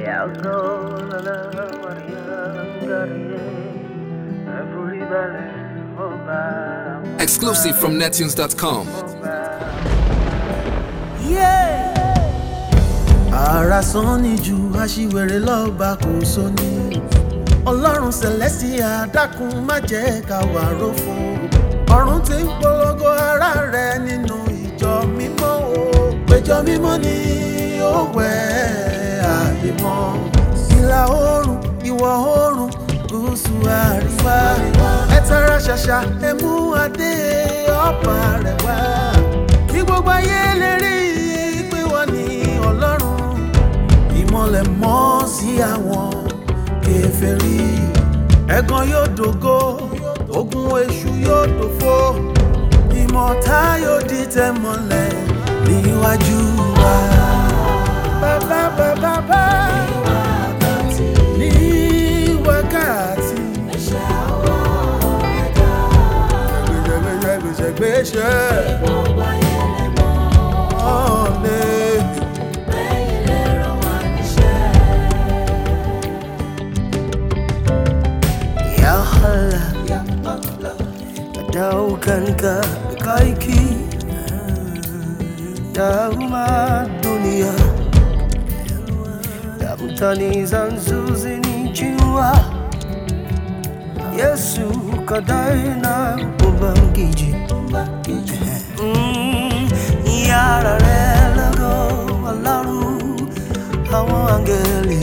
Exclusive from nettunes.com. Yeah. Ara sọ́ni ju aṣiwèrè lọ́ba kò sóni. Ọlọ́run Celestia dákun má jẹ́ ká wà rófo. Ọ̀run ti ń polongo ara rẹ̀ nínú ìjọ mímọ́ o. Péjọ mímọ́ ni ó wẹ̀ àyè mọ́. Ìlà oòrùn, ìwọ̀ oòrùn, gúúsù àríwá. Ẹ tara ṣàṣà ẹ mú adé ọba rẹ̀ wá. Kí gbogbo ayé lè rí i pé wọ́n ní Ọlọ́run. Ìmọ́lẹ̀ mọ́ sí àwọn kèfèrí. Ẹ̀gàn yóò dògo, ogun èṣù yóò dòfo. Ìmọ̀ta yóò di tẹ̀mọ́lẹ̀ níwájú wa. Bàbá bàbá bá ní wákàtí. Gbèsè daukanka kaiki dauma dunia damtani zanzuzini jiwa Yesu kadaina ubangiji yara relago alaru àwọn angeli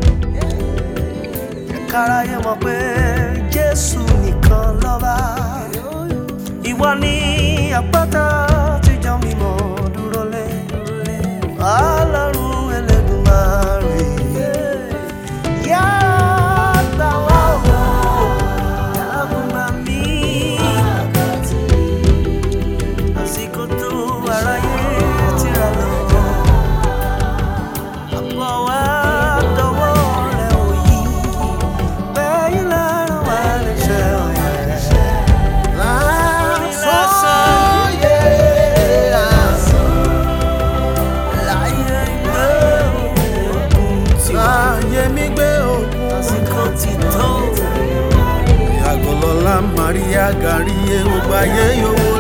karaye mọ̀ pé Jésù nìkan lọ́ba. Ìwọ ni àpáta tí jọ mímọ́ dúró lé. Ọlọ́run Ẹlẹ́dùmarè. Yára gbà wá o, dákun gbà mí. Àsìkò tó aráyé tìrà lọ. Àpọ̀ wá dọwọ́ rẹ̀ òyì. Bẹ́ẹ̀ lára wà lè ṣe ọ̀yẹ́. Maria Garie, Obaye,